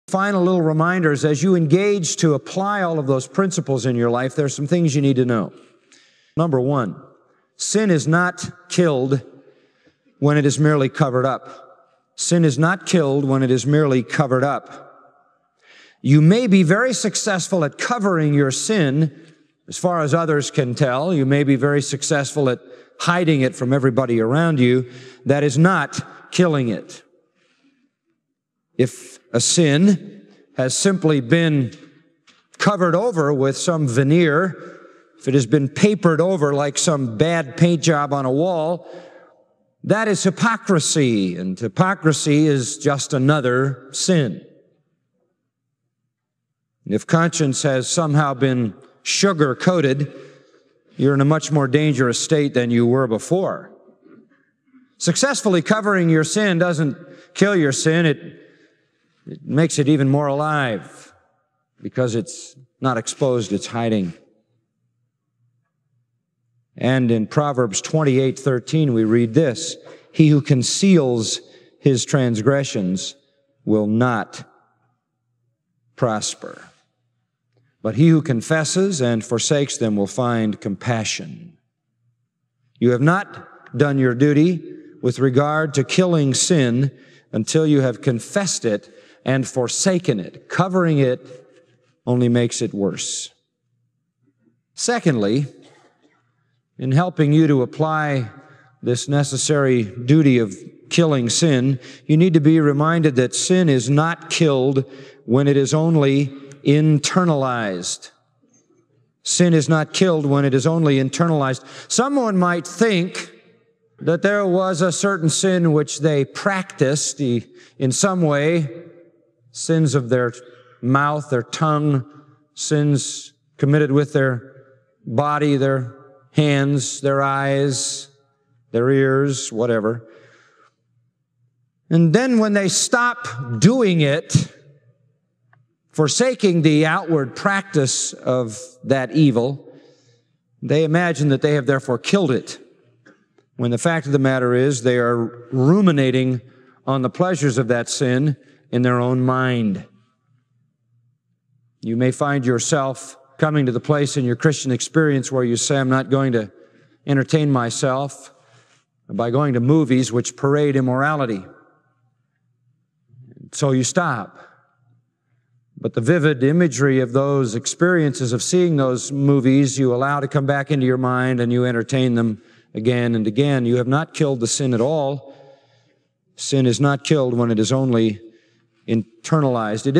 Final little reminders as you engage to apply all of those principles in your life. There's some things you need to know. Number one, sin is not killed when it is merely covered up. Sin is not killed when it is merely covered up. You may be very successful at covering your sin as far as others can tell. You may be very successful at hiding it from everybody around you. That is not killing it. If a sin has simply been covered over with some veneer, if it has been papered over like some bad paint job on a wall, that is hypocrisy, and hypocrisy is just another sin. If conscience has somehow been sugar-coated, you're in a much more dangerous state than you were before. Successfully covering your sin doesn't kill your sin. It makes it even more alive because it's not exposed, it's hiding. And in Proverbs 28:13, we read this: "He who conceals his transgressions will not prosper, but he who confesses and forsakes them will find compassion." You have not done your duty with regard to killing sin until you have confessed it and forsaken it. Covering it only makes it worse. Secondly, in helping you to apply this necessary duty of killing sin, you need to be reminded that sin is not killed when it is only internalized. Sin is not killed when it is only internalized. Someone might think that there was a certain sin which they practiced in some way, sins of their mouth, their tongue, sins committed with their body, their hands, their eyes, their ears, whatever. And then when they stop doing it, forsaking the outward practice of that evil, they imagine that they have therefore killed it, when the fact of the matter is they are ruminating on the pleasures of that sin in their own mind. You may find yourself coming to the place in your Christian experience where you say, I'm not going to entertain myself by going to movies which parade immorality. So you stop. But the vivid imagery of those experiences of seeing those movies, you allow to come back into your mind and you entertain them again and again. You have not killed the sin at all. Sin is not killed when it is only internalized. It